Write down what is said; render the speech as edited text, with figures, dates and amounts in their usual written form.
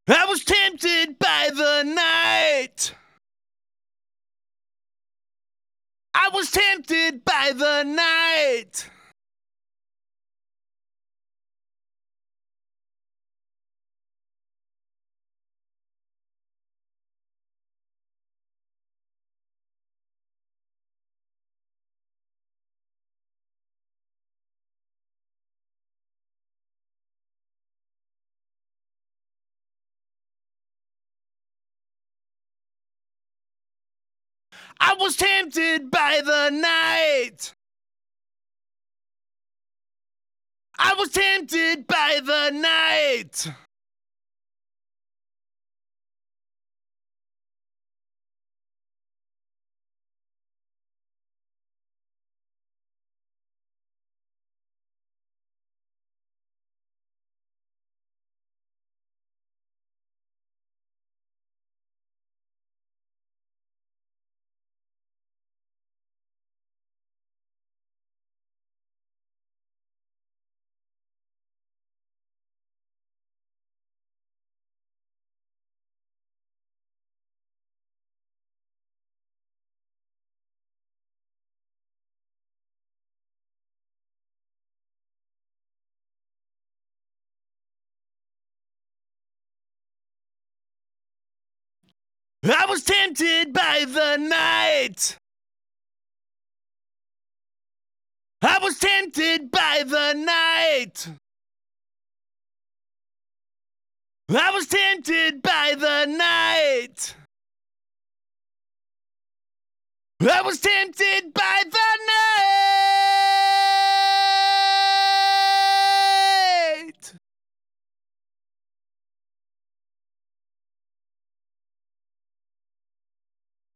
I was tempted by the night. I was tempted by the night. I was tempted by the night. I was tempted by the night. I was tempted by the night. I was tempted by the night. I was tempted by the night. I was tempted by the night.